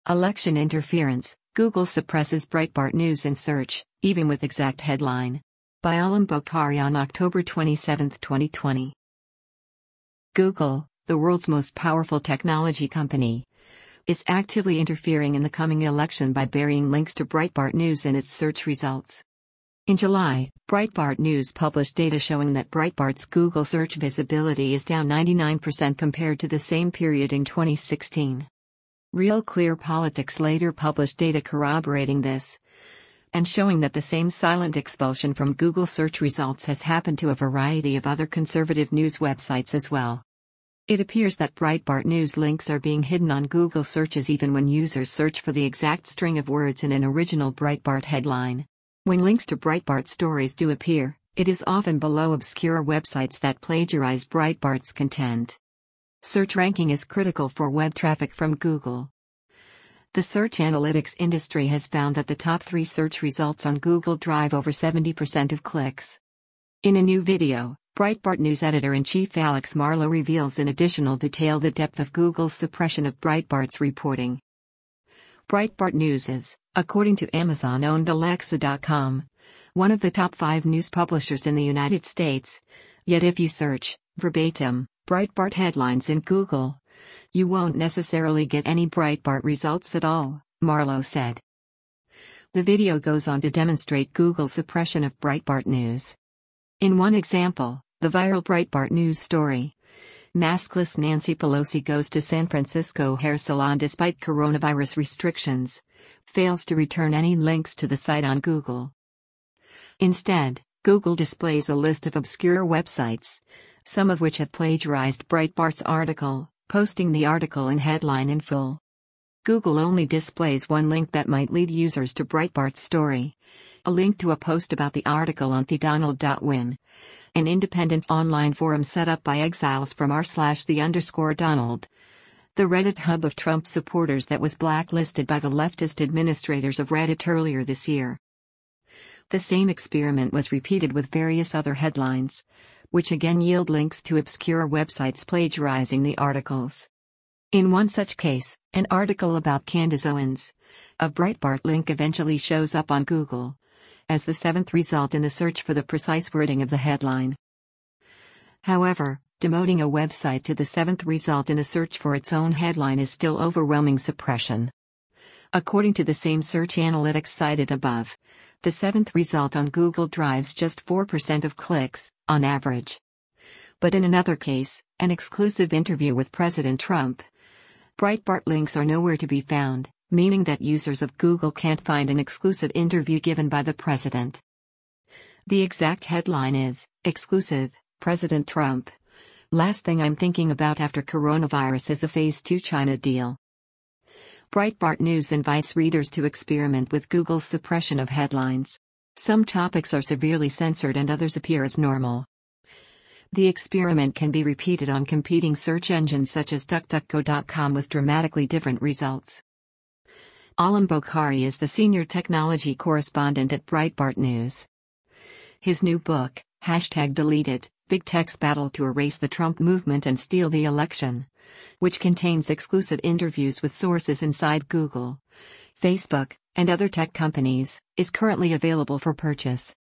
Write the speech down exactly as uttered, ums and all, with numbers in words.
Election interference, Google suppresses Breitbart News in search, even with exact headline. By Alam Bokhari on October twenty-seventh, twenty twenty. Google, the world's most powerful technology company, is actively interfering in the coming election by burying links to Breitbart News in its search results. In July, Breitbart News published data showing that Breitbart's Google search visibility is down ninety-nine percent compared to the same period in twenty sixteen. Real Clear Politics later published data corroborating this, and showing that the same silent expulsion from Google search results has happened to a variety of other conservative news websites as well. It appears that Breitbart News links are being hidden on Google searches even when users search for the exact string of words in an original Breitbart headline. When links to Breitbart stories do appear, it is often below obscure websites that plagiarize Breitbart's content. Search ranking is critical for web traffic from Google. The search analytics industry has found that the top three search results on Google drive over seventy percent of clicks. In a new video, Breitbart News editor-in-chief Alex Marlow reveals in additional detail the depth of Google's suppression of Breitbart's reporting. Breitbart News is, according to Amazon-owned Alexa dot com, one of the top five news publishers in the United States, yet if you search, verbatim, Breitbart headlines in Google, you won't necessarily get any Breitbart results at all, Marlow said. The video goes on to demonstrate Google's suppression of Breitbart News. In one example, the viral Breitbart News story, "Maskless Nancy Pelosi goes to San Francisco hair salon despite coronavirus restrictions," fails to return any links to the site on Google. Instead, Google displays a list of obscure websites, some of which have plagiarized Breitbart's article, posting the article and headline in full. Google only displays one link that might lead users to Breitbart's story, a link to a post about the article on the donald dot win, an independent online forum set up by exiles from r slash the underscore Donald, the Reddit hub of Trump supporters that was blacklisted by the leftist administrators of Reddit earlier this year. The same experiment was repeated with various other headlines, which again yield links to obscure websites plagiarizing the articles. In one such case, an article about Candace Owens, a Breitbart link eventually shows up on Google as the seventh result in the search for the precise wording of the headline. However, demoting a website to the seventh result in a search for its own headline is still overwhelming suppression. According to the same search analytics cited above, the seventh result on Google drives just four percent of clicks, on average. But in another case, an exclusive interview with President Trump, Breitbart links are nowhere to be found, meaning that users of Google can't find an exclusive interview given by the president. The exact headline is, "Exclusive, President Trump. Last thing I'm thinking about after coronavirus is a phase two China deal." Breitbart News invites readers to experiment with Google's suppression of headlines. Some topics are severely censored and others appear as normal. The experiment can be repeated on competing search engines such as DuckDuckGo dot com with dramatically different results. Alam Bokhari is the senior technology correspondent at Breitbart News. His new book, Hashtag Deleted, Big Tech's Battle to Erase the Trump Movement and Steal the Election, which contains exclusive interviews with sources inside Google, Facebook, and other tech companies, is currently available for purchase.